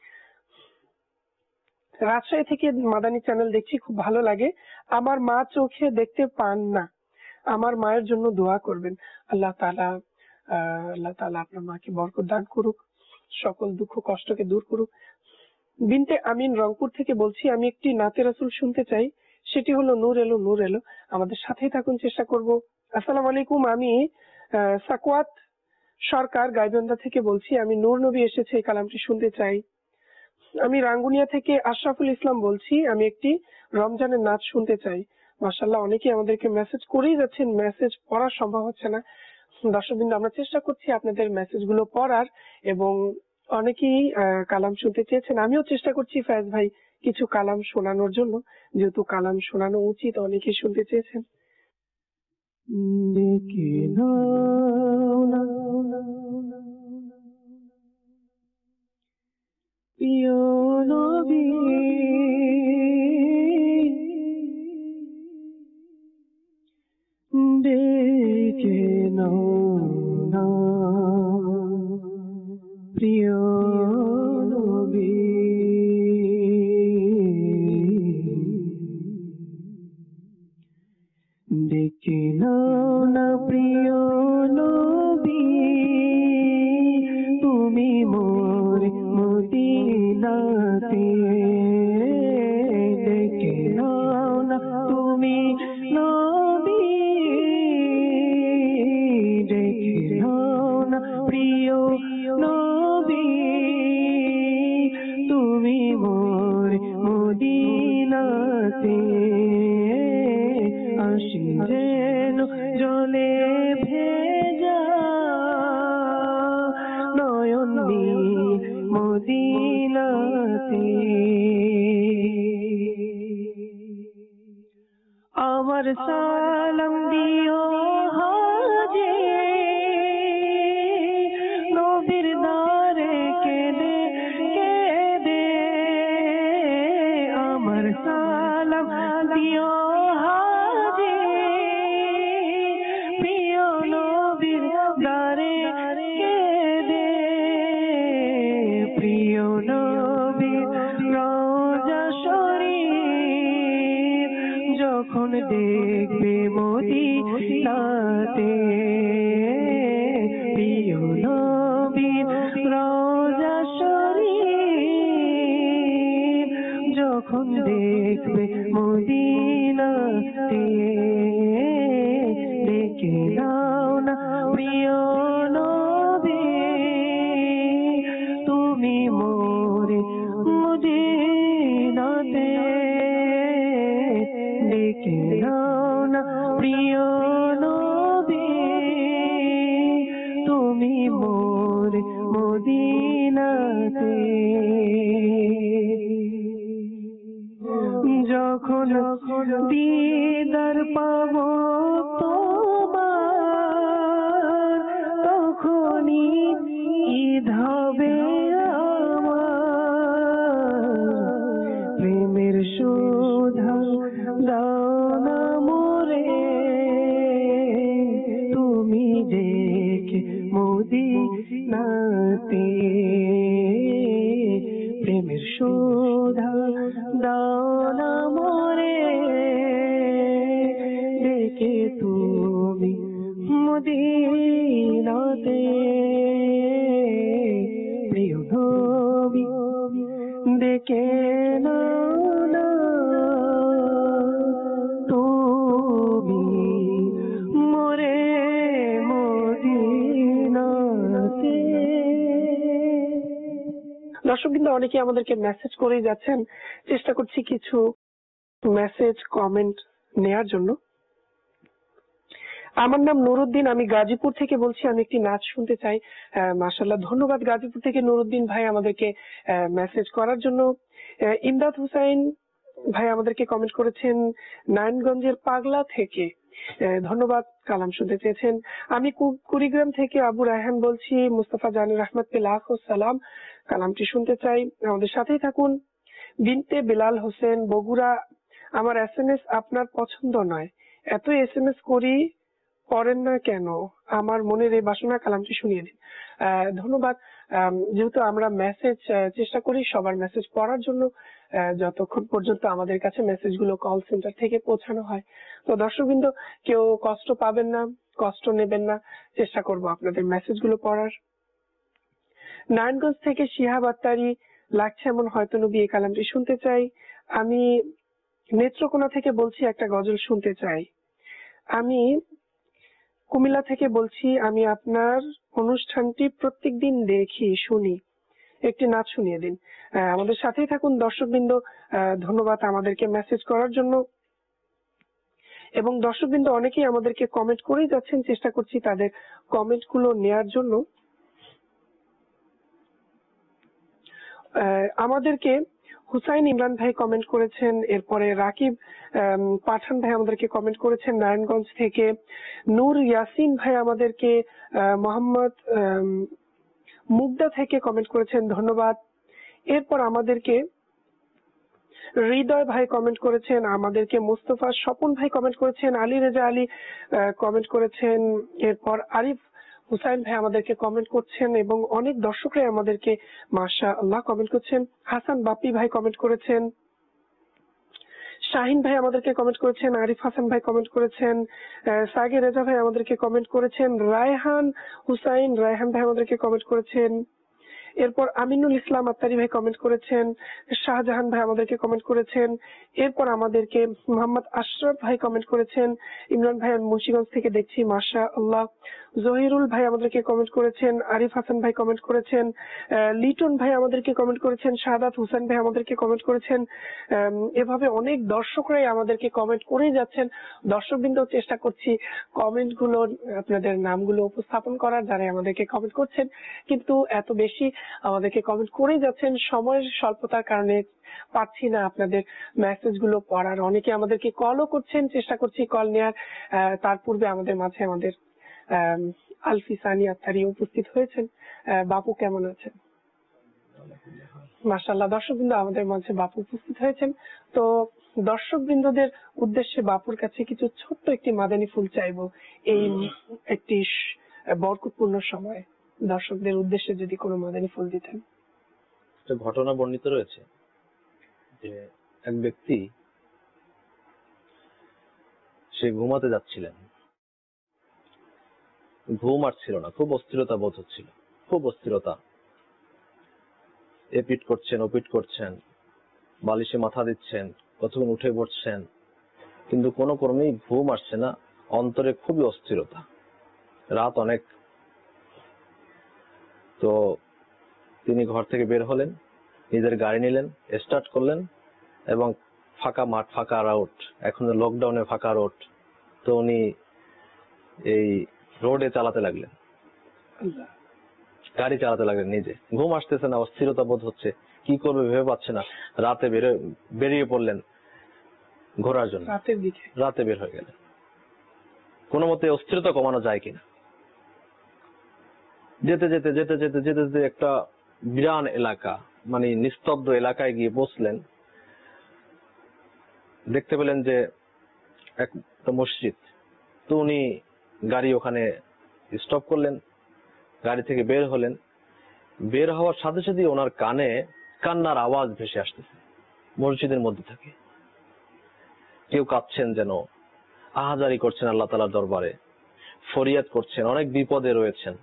রাজশাহী থেকে মাদানী চ্যানেল দেখছি, খুব ভালো লাগে। আমার মা চোখে দেখতে পান না, আমার মায়ের জন্য দোয়া করবেন। আল্লাহ তাআলা আল্লাহ তাআলা আপনার মাকে বরকত দান করুক, সকল দুঃখ কষ্টকে দূর করুক। বিনতে আমিন রংপুর থেকে বলছি, আমি একটি নাতে রাসূল শুনতে চাই, সেটি হলো নূর এলো নূর এলো। আমাদের সাথেই থাকুন, চেষ্টা করব। আসসালামু আলাইকুম, আমি সাকওয়াত সরকার গাইবান্ধা থেকে বলছি, আমি নূর নবী এসেছে এই কালামটি শুনতে চাই। আমি রাঙ্গুনিয়া থেকে আশরাফুল ইসলাম বলছি, আমি একটি রমজানের নাচ শুনতে চাই। মাশাআল্লাহ, অনেকেই আমাদেরকে মেসেজ করেই যাচ্ছেন, মেসেজ পড়া সম্ভব হচ্ছে না। দর্শকবৃন্দ, আমরা চেষ্টা করছি আপনাদের মেসেজ গুলো পড়ার, এবং অনেকেই কালাম শুনতে চেয়েছেন। আমিও চেষ্টা করছি ফায়েজ ভাই কিছু কালাম শোনানোর জন্য, যেহেতু কালাম শোনানো উচিত, অনেকেই শুনতে চেয়েছেন। ডেকে নাও না প্রিয় নবী, ডেকে নাও মদিনাতে আমার সালাম দিও হাজে নবীর দারে কেঁদে কেঁদে আমার সালাম দিও হাজে প্রিয় নবীর দারে কেঁদে প্রিয় নবীর রওজা শরীফ যখন দেখবে মদিনাতে প্রিয় নবীর রওজা শরীফ যখন দেখবে মদিনাতে দেখে নাও না প্রিয় নবী তুমি মোরে মদিনাতে দেখে নাও না প্রিয় নবী তুমি মোরে মদিনাতে যখন দিদার পাবো তোমার তখনই ঈদ হবে আমার প্রেমের সুধা দাও না মোরে তুমি দেখে মদিনাতে প্রেমের সুধা দাও না মোরে দেখে তুমি মদিনাতে প্রিয় নবী দেখে নাও না তুমি মোরে মদিনাতে। দর্শক কিন্তু অনেকে আমাদেরকে মেসেজ করেই যাচ্ছেন, চেষ্টা করছি কিছু মেসেজ কমেন্ট নেয়ার জন্য। আমার নাম নুরুদ্দিন, আমি গাজীপুর থেকে বলছি, আমি একটি নাচ শুনতে চাই। মাশাআল্লাহ, ধন্যবাদ গাজীপুর থেকে নুরুদ্দিন ভাই আমাদেরকে মেসেজ করার জন্য। ইমদাদ হুসাইন ভাই আমাদেরকে কমেন্ট করেছেন নারায়ণগঞ্জের পাগলা থেকে, ধন্যবাদ, কালাম শুনতে চেয়েছেন। আমি কুড়িগ্রাম থেকে আবু রায়হান বলছি, মুস্তাফা জানুর আহমদ কে লাখ সালাম, কালামটি শুনতে চাই, আমাদের সাথেই থাকুন। বিনতে বিলাল হোসেন বগুড়া, আমার এস এম এস আপনার পছন্দ নয়, এত এস এম এস করি পড়েন না কেন, আমার মনের এই বাসনা, কালামটি শুনিয়ে দিন। ধন্যবাদ। যেহেতু আমরা মেসেজ চেষ্টা করি সবার মেসেজ পড়ার জন্য, যতক্ষণ পর্যন্ত আমাদের কাছে মেসেজ গুলো কল সেন্টার থেকে পৌঁছানো হয়। তো দর্শকবৃন্দ, কেউ কষ্ট পাবেন না, কষ্ট নেবেন না, চেষ্টা করব আপনাদের মেসেজ গুলো পড়ার। নারায়ণগঞ্জ থেকে শিহাব আত্তারি, লাগছে এমন হয়তো নবী, এই কালামটি শুনতে চাই। আমি নেত্রকোনা থেকে বলছি, একটা গজল শুনতে চাই। আমি কুমিল্লা থেকে বলছি, আমি আপনার অনুষ্ঠানটি প্রত্যেকদিন দেখি শুনি, একটি নাচ শুনিয়ে দিন। আমাদের সাথেই থাকুন দর্শকবৃন্দ, ধন্যবাদ আমাদেরকে মেসেজ করার জন্য। এবং দর্শকবৃন্দ অনেকেই আমাদেরকে কমেন্ট করেই যাচ্ছেন, চেষ্টা করছি তাদের কমেন্ট গুলো নেয়ার জন্য। আমাদেরকে হুসাইন ইমরান ভাই কমেন্ট করেছেন, এরপরে রাকিব পাঠান ভাই আমাদেরকে কমেন্ট করেছেন নারায়ণগঞ্জ থেকে, নূর ইয়াসিন ভাই আমাদেরকে মোহাম্মদ মুগদা থেকে কমেন্ট করেছেন, ধন্যবাদ। এরপর আমাদেরকে হৃদয় ভাই কমেন্ট করেছেন, আমাদেরকে মুস্তফা স্বপন ভাই কমেন্ট করেছেন, আলী রেজা আলী কমেন্ট করেছেন, এরপর আরিফ হুসাইন ভাই আমাদেরকে কমেন্ট করছেন, এবং অনেক দর্শকরাই আমাদেরকে মাশাআল্লাহ কমেন্ট করছেন। হাসান বাপ্পি ভাই কমেন্ট করেছেন, শাহিন ভাই আমাদেরকে কমেন্ট করেছেন, আরিফ হাসান ভাই কমেন্ট করেছেন, সাগে রেজা ভাই আমাদেরকে কমেন্ট করেছেন, রায়হান হুসাইন রায়হান ভাই আমাদেরকে কমেন্ট করেছেন, এরপর আমিনুল ইসলাম আত্তারি ভাই কমেন্ট করেছেন, শাহজাহান ভাই আমাদেরকে কমেন্ট করেছেন, এরপর আমাদেরকে মোহাম্মদ আশরাফ ভাই কমেন্ট করেছেন, ইমরান ভাই মুন্সিগঞ্জ থেকে দেখছি, মাশাআল্লাহ। জহিরুল ভাই আমাদেরকে কমেন্ট করেছেন, আরিফ হাসান ভাই কমেন্ট করেছেন, লিটন ভাই আমাদেরকে কমেন্ট করেছেন, শাহাদাত হোসেন ভাই আমাদেরকে কমেন্ট করেছেন। এভাবে অনেক দর্শকরাই আমাদেরকে কমেন্ট করেই যাচ্ছেন। দর্শকবৃন্দ চেষ্টা করছি কমেন্ট গুলো, আপনাদের নামগুলো উপস্থাপন করার, যারা আমাদেরকে কমেন্ট করছেন, কিন্তু এত বেশি আমাদেরকে কমেন্ট করেই যাচ্ছেন। সময়ের স্বল্পতার কারণে পাচ্ছি না আপনাদের মেসেজ গুলো পড়ার। অনেকে আমাদেরকে কলও করছেন, চেষ্টা করছি কল নেওয়ার। আহ, তার পূর্বে আমাদের মাঝে আমাদের আহ আলফি সানি আত্তারি উপস্থিত হয়েছেন। আহ, বাপু কেমন আছেন? মাশাআল্লাহ, দর্শকবৃন্দ আমাদের মাঝে বাপু উপস্থিত হয়েছেন। তো দর্শক বৃন্দদের উদ্দেশ্যে বাপুর কাছে কিছু ছোট্ট একটি মাদানী ফুল চাইবো এই একটি বরকতপূর্ণ সময়। দর্শকদের উদ্দেশ্যে যদি কোনো মাদানী ফুল দিতেন। একটা ঘটনা বর্ণিত রয়েছে যে এক ব্যক্তি সে ঘুমাতে যাচ্ছিলেন, ঘুম আসছিল না, খুব অস্থিরতা বোধ হচ্ছিল, খুব অস্থিরতা, এপিট করছেন ওপিট করছেন, বালিশে মাথা দিচ্ছেন, কতক্ষণ উঠে পড়ছেন, কিন্তু কোনো ক্রমেই ঘুম আসছে না, অন্তরে খুবই অস্থিরতা, রাত অনেক। তো তিনি ঘর থেকে বের হলেন, নিজের গাড়ি নিলেন, স্টার্ট করলেন এবং ফাঁকা মাঠ, ফাঁকা রোড, এখন লকডাউনে ফাঁকা রোড, তো উনি এই রোডে চালাতে লাগলেন, গাড়ি চালাতে লাগলেন নিজে। ঘুম আসতেছে না, অস্থিরতা বোধ হচ্ছে, কি করবে ভেবে পাচ্ছে না। রাতে বেরিয়ে পড়লেন ঘোরার জন্য, রাতের দিকে রাতে বের হয়ে গেলেন, কোনো মতে অস্থিরতা কমানো যায় কিনা। যেতে যেতে যেতে যেতে যেতে যেতে একটা বিরান এলাকা, মানে নিস্তব্ধ এলাকায় গিয়ে বসলেন। দেখতে পেলেন যে একটা মসজিদ। তো উনি গাড়ি ওখানে স্টপ করলেন, গাড়ি থেকে বের হলেন। বের হওয়ার সাথে সাথে ওনার কানে কান্নার আওয়াজ ভেসে আসতেছে মসজিদের মধ্যে থেকে। কেউ কাঁদছেন, যেন আহাজারি করছেন আল্লাহ তাআলার দরবারে, ফরিয়াদ করছেন, অনেক বিপদে রয়েছেন।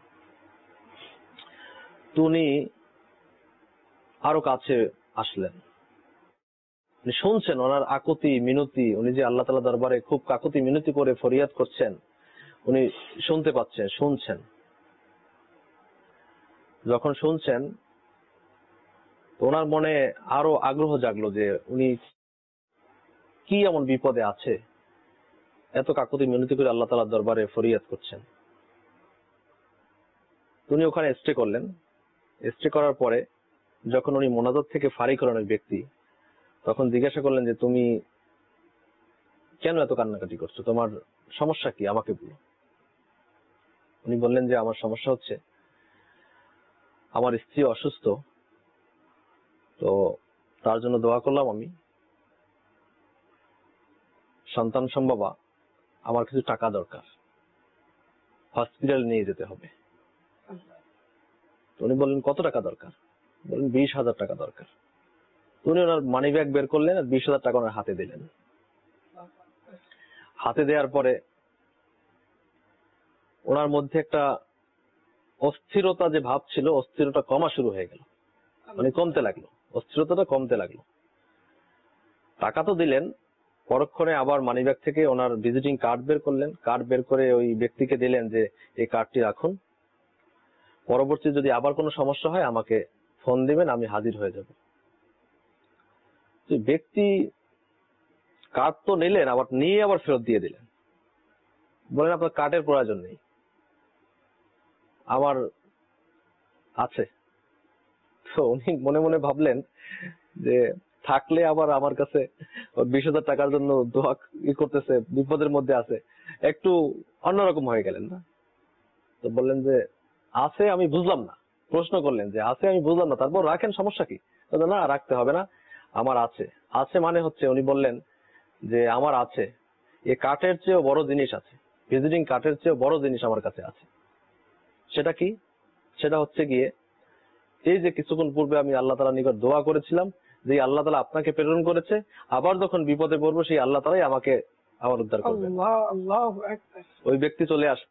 তো উনি আরো কাছে আসলেন, উনি শুনছেন ওনার আকুতি মিনতি, উনি যে আল্লাহ তাআলার দরবারে খুব কাকুতি মিনতি করে ফরিয়াদ করছেন, উনি শুনতে পাচ্ছেন, শুনছেন। যখন শুনছেন ওনার মনে আরো আগ্রহ জাগলো যে উনি কি এমন বিপদে আছে, এত কাকুতি মিনতি করে আল্লাহ তাআলার দরবারে ফরিয়াদ করছেন। উনি ওখানে স্টে করলেন। স্টে করার পরে যখন উনি মোনাজাত থেকে ফারিক হলেন ওই ব্যক্তি, তখন জিজ্ঞাসা করলেন যে তুমি কেন এত কান্নাকাটি করছো, তোমার সমস্যা কি, আমাকে বলো। উনি বললেন যে আমার সমস্যা হচ্ছে আমার স্ত্রী অসুস্থ, তো তার জন্য দোয়া করলাম আমি, সন্তান সম্ভবা, আমার কিছু টাকা দরকার, হসপিটাল নিয়ে যেতে হবে। উনি বললেন কত টাকা দরকার? বললেন বিশ হাজার টাকা দরকার। উনি ওনার মানি ব্যাগ বের করলেন আর বিশ হাজার টাকা ওনার হাতে দিলেন। হাতে দেওয়ার পরে ওনার মধ্যে একটা অস্থিরতা যে ভাব ছিল, অস্থিরতা কমা শুরু হয়ে গেল, মানে কমতে লাগলো, অস্থিরতাটা কমতে লাগলো। টাকা তো দিলেন, পরক্ষণে আবার মানি ব্যাগ থেকে ওনার ভিজিটিং কার্ড বের করলেন, কার্ড বের করে ওই ব্যক্তিকে দিলেন যে এই কার্ডটি রাখুন, পরবর্তী যদি আবার কোনো সমস্যা হয় আমাকে ফোন দিবেন, আমি হাজির হয়ে যাব। ব্যক্তি কার্ড তো নিলেন, আবার নিয়ে আবার ফেরত দিয়ে দিলেন, বলেন আপনার কার্ডের প্রয়োজন নেই, আমার আছে। তো উনি মনে মনে ভাবলেন যে থাকলে আবার আমার কাছে বিশ হাজার টাকার জন্য দোয়া ই করতেছে, বিপদের মধ্যে আছে, একটু অন্যরকম হয়ে গেলেন না। তো বললেন যে আছে, আমি বুঝলাম না। প্রশ্ন করলেন যে আছে, আমি বুঝলাম না, তারপর রাখেন, সমস্যা কি? না, রাখতে হবে না, আমার আছে। আছে মানে হচ্ছে উনি বললেন যে আমার আছে, এই কার্ডের চেয়েও বড় জিনিস আছে, ভিজিটিং কার্ডের চেয়েও বড় জিনিস আমার কাছে আছে। সেটা কি? সেটা হচ্ছে গিয়ে এই যে কিছুক্ষণ পূর্বে আমি আল্লাহ তাআলার নিকট দোয়া করেছিলাম যে আল্লাহ তাআলা আপনাকে প্রেরণ করেছে, আবার যখন বিপদে পড়বো সেই আল্লাহ তাআলাই আমাকে আবার উদ্ধার করবেন। ওই ব্যক্তি চলে আস,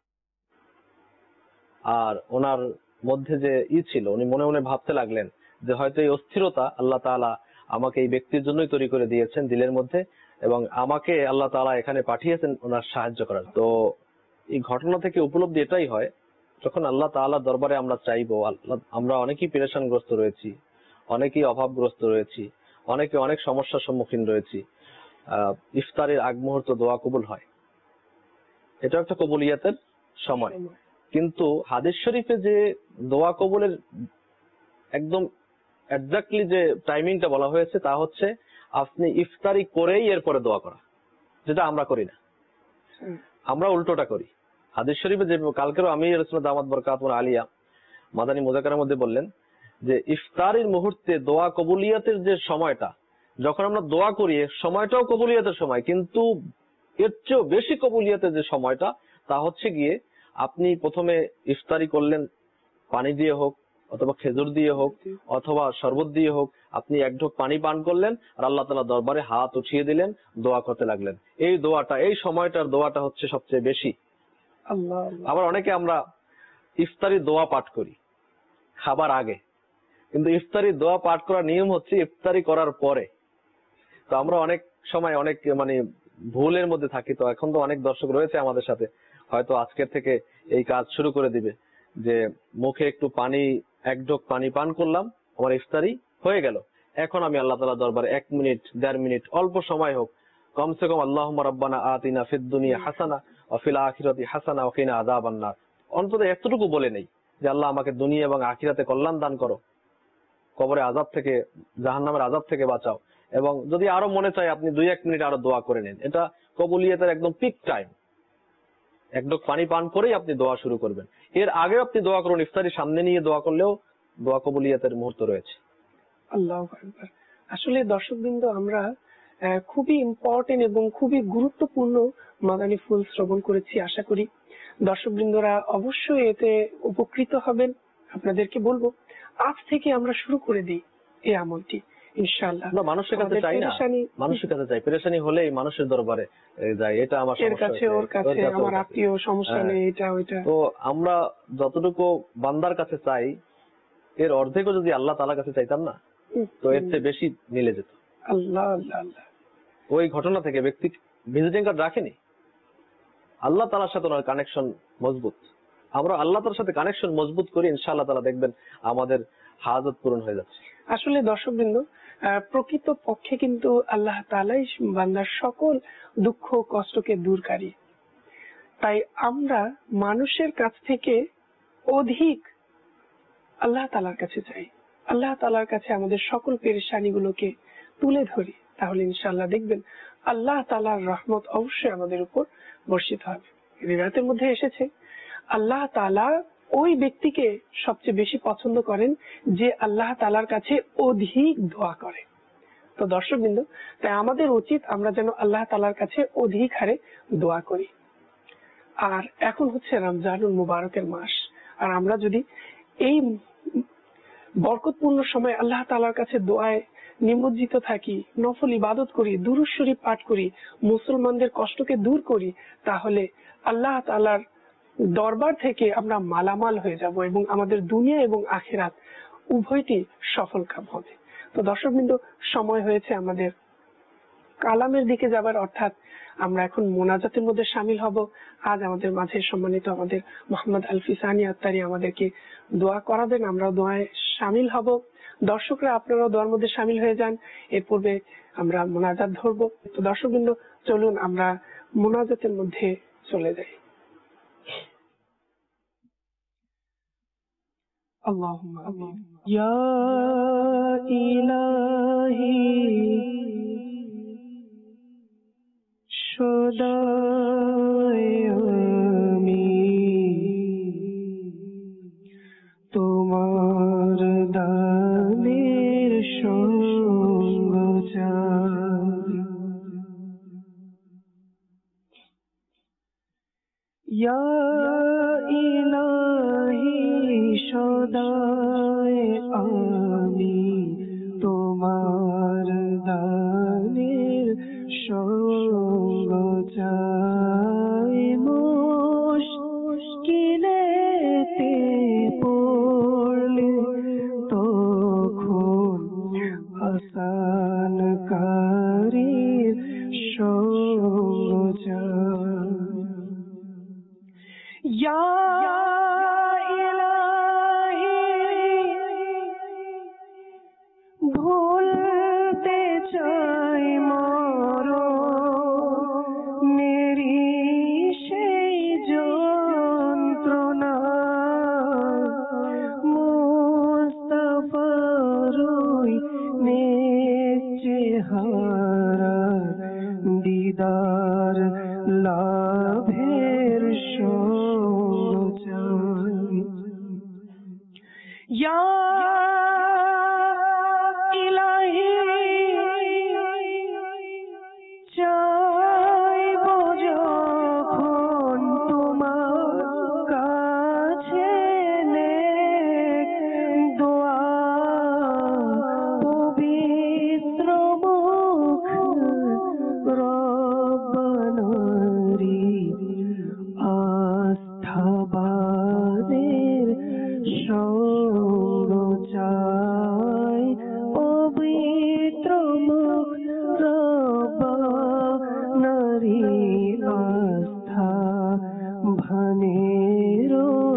আর ওনার মধ্যে যে ই ছিল, উনি মনে মনে ভাবতে লাগলেন যে হয়তো এই অস্থিরতা আল্লাহ তাআলা আমাকে এই ব্যক্তির জন্যই তৈরি করে দিয়েছেন দিলের মধ্যে, এবং আমাকে আল্লাহ তাআলা এখানে পাঠিয়েছেন ওনার সাহায্য করার। তো এই ঘটনা থেকে উপলব্ধি এটাই হয়, যখন আল্লাহ তাআলার দরবারে আমরা চাইবো, আল্লাহ, আমরা অনেকেই পেরেশানগ্রস্ত রয়েছি, অনেকেই অভাবগ্রস্ত রয়েছি, অনেকে অনেক সমস্যার সম্মুখীন রয়েছি, আহ ইফতারের আগ মুহূর্ত দোয়া কবুল হয়, এটা একটা কবুলিয়াতের সময়। কিন্তু হাদিস শরীফে যে দোয়া কবুলের একদম এক্স্যাক্টলি যে টাইমিংটা বলা হয়েছে তা হচ্ছে আপনি ইফতারি করেই এরপরে দোয়া করা, যেটা আমরা করি না, আমরা উল্টোটা করি। হাদিস শরীফে যে কালকেরও আমি রাসূলুল্লাহ দামাত বরকাতুহু আলিয়া মাদানী মুযাক্কারার মধ্যে বললেন যে ইফতারির মুহূর্তে দোয়া কবুলিয়াতের যে সময়টা, যখন আমরা দোয়া করি সময়টাও কবুলিয়াতের সময়, কিন্তু এর চেয়েও বেশি কবুলিয়াতের যে সময়টা তা হচ্ছে গিয়ে আপনি প্রথমে ইফতারি করলেন, পানি দিয়ে হোক অথবা খেজুর দিয়ে হোক অথবা শরবত দিয়ে হোক, আপনি এক ঢোক পানি পান করলেন আর আল্লাহ তাআলা দরবারে হাত উঠিয়ে দিলেন, দোয়া করতে লাগলেন। এই দোয়াটা, এই সময়টার দোয়াটা হচ্ছে সবচেয়ে বেশি। আল্লাহ। আবার অনেকে আমরা ইফতারি দোয়া পাঠ করি খাবার আগে, কিন্তু ইফতারি দোয়া পাঠ করার নিয়ম হচ্ছে ইফতারি করার পরে। তো আমরা অনেক সময় অনেক মানে ভুলের মধ্যে থাকি। তো এখন তো অনেক দর্শক রয়েছে আমাদের সাথে, হয়তো আজকের থেকে এই কাজ শুরু করে দিবে যে মুখে একটু পানি, এক ঢোক পানি পান করলাম, আমার ইফতারি হয়ে গেল, এখন আমি আল্লাহ তাআলার দরবারে এক মিনিট দেড় মিনিট অল্প সময় হোক কমসে কম আল্লাহুম্মা রাব্বানা আতিনা ফিদ দুনিয়া হাসানা ওয়া ফিল আখিরাতি হাসানা ওয়া কিনা আযাবান নার, অন্তত এতটুকু বলে নেই যে আল্লাহ আমাকে দুনিয়া এবং আখিরাতে কল্যাণ দান করো, কবরে আযাব থেকে, জাহান্নামের আযাব থেকে বাঁচাও। এবং যদি আরো মনে চায় আপনি দুই এক মিনিট আরো দোয়া করে নিন, এটা কবুলিয়তের একদম পিক টাইম। এক ঢোক পানি পান করেই আপনি দোয়া শুরু করবেন, এর আগে আপনি দোয়া করুন, ইফতারি সামনে নিয়ে দোয়া করলেও দোয়া কবুলিয়তের মুহূর্ত রয়েছে। আল্লাহু আকবার। আসলে দর্শকবৃন্দ, আমরা আহ, খুবই ইম্পর্টেন্ট এবং খুবই গুরুত্বপূর্ণ মাদানী ফুল শ্রবণ করেছি। আশা করি দর্শকবৃন্দরা অবশ্যই এতে উপকৃত হবেন। আপনাদেরকে বলবো আজ থেকে আমরা শুরু করে দিই এই আমলটি ইনশাআল্লাহ। আমরা মানুষের কাছে চাই না, মানুষের কাছে চাই, পেরেশানি হলেই মানুষের দরবারে যাই, এটা আমার এর কাছে ওর কাছে, আমার আত্মীয় সমস্যা নেই, এটা ওইটা। তো আমরা যতটুকু বান্দার কাছে চাই এর অর্ধেকও যদি আল্লাহ তাআলার কাছে চাইতাম না, তো এর চেয়ে বেশি মিলে যেত। আল্লাহ আল্লাহ আল্লাহ। ওই ঘটনা থেকে ব্যক্তি ভিজিটিং কার্ড রাখেনি, আল্লাহ তাআলার সাথে ওনার কানেকশন মজবুত। আমরা আল্লাহ তাআলার সাথে কানেকশন মজবুত করি, ইনশাআল্লাহ তাআলা দেখবেন আমাদের হাজত পূরণ হয়ে যাচ্ছে। আসলে দর্শকবৃন্দ, প্রকৃত পক্ষে কিন্তু আল্লাহ তাআলাই বান্দার সকল দুঃখ কষ্টকে দূরকারী। তাই আমরা মানুষের কাছ থেকে অধিক আল্লাহ তাআলার কাছে চাই, আল্লাহ তাআলার কাছে আমাদের সকল পেরেশানিগুলোকে তুলে ধরি, তাহলে ইনশাআল্লাহ দেখবেন আল্লাহ তাআলার রহমত অবশ্যই আমাদের উপর বর্ষিত হবে। রিওয়ায়াতের মধ্যে এসেছে আল্লাহ তাআলা ওই ব্যক্তিকে সবচেয়ে বেশি পছন্দ করেন যে আল্লাহ তাআলার কাছে অধিক দোয়া করে। তো দর্শকবৃন্দ, তাই আমাদের উচিত আমরা যেন আল্লাহ তাআলার কাছে অধিক হারে দোয়া করি। আর এখন হচ্ছে রমজানুল মুবারকের মাস, আর আমরা যদি এই বরকতপূর্ণ সময় আল্লাহ তাআলার কাছে দোয়ায় নিমজ্জিত থাকি, নফল ইবাদত করি, দুরূদ শরীফ পাঠ করি, মুসলমানদের কষ্টকে দূর করি, তাহলে আল্লাহ তাআলার দরবার থেকে আমরা মালামাল হয়ে যাব এবং আমাদের দুনিয়া এবং আখিরাত উভয়টি সফল কাম হবে। তো দর্শকবৃন্দ, সময় হয়েছে আমাদের কালামের দিকে যাবার, অর্থাৎ আমরা এখন মোনাজাতের মধ্যে শামিল হব। আজ আমাদের মাঝে সম্মানিত আমাদের মোহাম্মদ আলফি সানি আত্তারি আমাদেরকে দোয়া করাবেন, আমরা দোয়ায় শামিল হব। দর্শকরা আপনারাও দোয়ার মধ্যে শামিল হয়ে যান। এর পূর্বে আমরা মোনাজাত ধরবো। তো দর্শকবৃন্দ, চলুন আমরা মোনাজাতের মধ্যে চলে যাই। আল্লাহুম্মা আমিন। ইয়া ইলাহি সদায় আমি তোমার দানের সঙ্গ চাই। ইয়া ইলাহি সদায় আমি তোমার দানের সঙ্গ চাই। মুশকিলেতে পড়লে তখন আসানকারীর সঙ্গ চাই। ইয়া ভুলতে চাই মরণেরি সেই যন্ত্রণা, মুস্তাফা চেহারা দিদার লাভের সঙ্গ চাই ইয়া ইলাহি চাইব যখন তোমার কাছে নেক দোয়া পবিত্র মুখ রব্বানারি আস্থাবাদের সঙ্গ চাই পবিত্র মুখ রব্বানারি আস্থা ভানের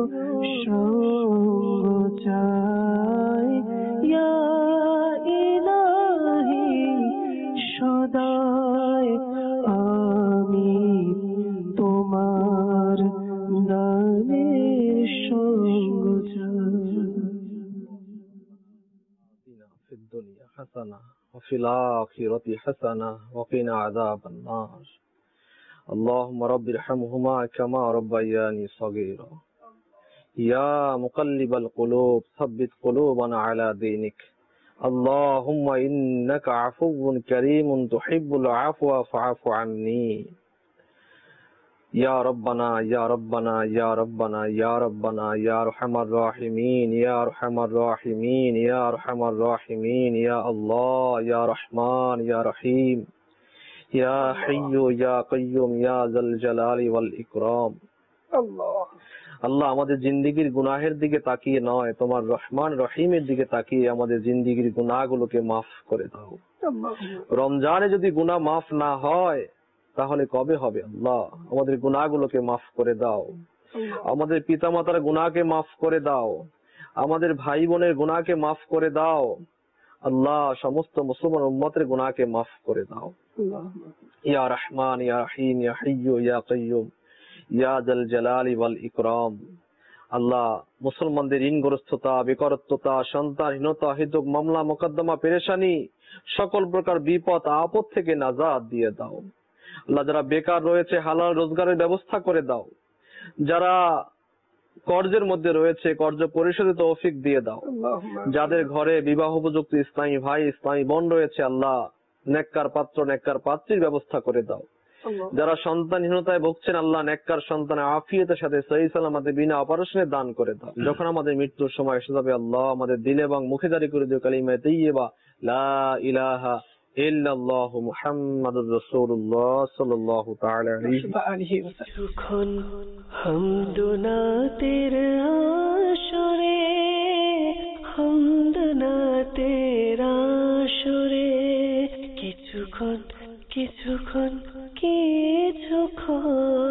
সঙ্গ চাই ইয়া ইলাহি সদাই আমি তোমার দানের সঙ্গ চাই في الدنيا حسنة وفي الآخرة حسنة وقنا عذاب النار اللهم رب ارحمهما كما ربياني صغيرا يا مقلب القلوب ثبت قلوبنا على دينك اللهم إنك عفو كريم تحب العفو فاعف عني يا ربنا يا ربنا يا ربنا يا ربنا يا أرحم الراحمين يا أرحم الراحمين يا أرحم الراحمين يا الله يا رحمن يا رحيم يا حي يا قيوم يا ذا الجلال والإكرام আল্লাহ আল্লাহ আমাদের জিন্দেগির গুনাহের দিকে তাকিয়ে নয় তোমার রহমান রহিমের দিকে তাকিয়ে আমাদের জিন্দেগির গুনাহগুলোকে মাফ করে দাও রমজানে যদি গুনাহ মাফ না হয় তাহলে কবে হবে আল্লাহ আমাদের গুনাহগুলোকে মাফ করে দাও আমাদের পিতামাতার গুনাহকে মাফ করে দাও আমাদের ভাই বোনের গুনাহকে মাফ করে দাও আল্লাহ সমস্ত মুসলমান উম্মতের গুনাহকে মাফ করে দাও ইয়া রহমান ইয়া রহিম ইয়া হাইয়্যু ইয়া কাইয়্যুম ইয়া জাল জালালি ওয়াল ইকরাম আল্লাহ মুসলমানদের ঋণগ্রস্ততা বেকারত্বতা সন্তানহীনতা হেতুক মামলা মোকদ্দমা পেরেশানি সকল প্রকার বিপদ আপদ থেকে নাজাত দিয়ে দাও আল্লাহ যারা বেকার রয়েছে হালাল রোজগারের ব্যবস্থা করে দাও যারা কর্জের মধ্যে রয়েছে কর্জ পরিশোধে তৌফিক দিয়ে দাও যাদের ঘরে বিবাহ উপযুক্ত ইসলামী ভাই ইসলামী বোন রয়েছে আল্লাহ নেককার পাত্র নেককার পাত্রীর ব্যবস্থা করে দাও যারা সন্তানহীনতায় ভুগছেন আল্লাহ নেককার সন্তানের আফিয়তের সাথে সহি সালামতে বিনা অপারেশনে দান করে দাও যখন আমাদের মৃত্যুর সময় এসে যাবে আল্লাহ আমাদের দিল এবং মুখে জারি করে দিও কালিমা তাইয়্যিবা লা ইলাহা ইল্লাল্লাহ মুহাম্মাদুর রাসূলুল্লাহ সাল্লাল্লাহু তাআলা আলাইহি যখন হামদুনাতের আসরে হামদুনাতের আসরে কিছুক্ষণ কিছুক্ষণ কিছুক্ষণ